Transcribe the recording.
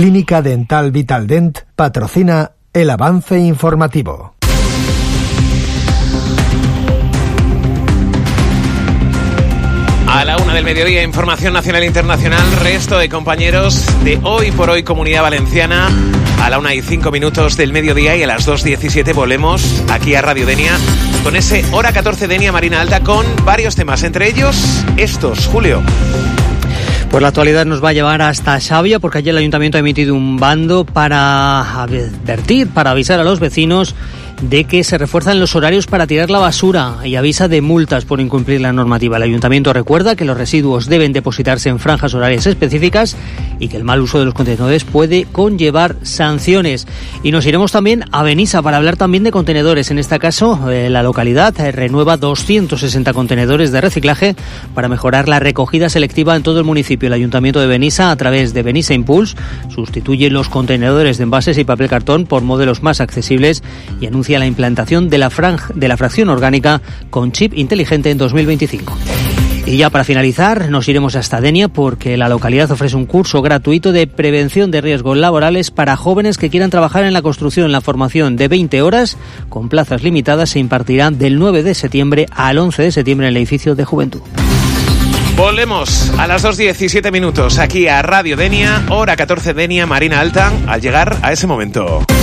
Clínica Dental Vitaldent patrocina el avance informativo. A la 1 del mediodía, información nacional e internacional, resto de compañeros de Hoy por Hoy Comunidad Valenciana. A la 1:05 del mediodía y a las 2:17 volvemos aquí a Radio Denia con ese Hora 14 Denia Marina Alta con varios temas, entre ellos estos, Julio. Pues la actualidad nos va a llevar hasta Xàbia porque allí el ayuntamiento ha emitido un bando para advertir, para avisar a los vecinos de que se refuerzan los horarios para tirar la basura y avisa de multas por incumplir la normativa. El ayuntamiento recuerda que los residuos deben depositarse en franjas horarias específicas y que el mal uso de los contenedores puede conllevar sanciones. Y nos iremos también a Benissa para hablar también de contenedores. En este caso, la localidad renueva 260 contenedores de reciclaje para mejorar la recogida selectiva en todo el municipio. El ayuntamiento de Benissa, a través de Benissa Impulse, sustituye los contenedores de envases y papel cartón por modelos más accesibles y anuncia la implantación de la fracción orgánica con chip inteligente en 2025. Y ya para finalizar, nos iremos hasta Denia porque la localidad ofrece un curso gratuito de prevención de riesgos laborales para jóvenes que quieran trabajar en la construcción. La formación de 20 horas con plazas limitadas se impartirá del 9 de septiembre al 11 de septiembre en el edificio de Juventud. Volvemos a las 2:17 aquí a Radio Denia, Hora 14 Denia Marina Alta, al llegar a ese momento.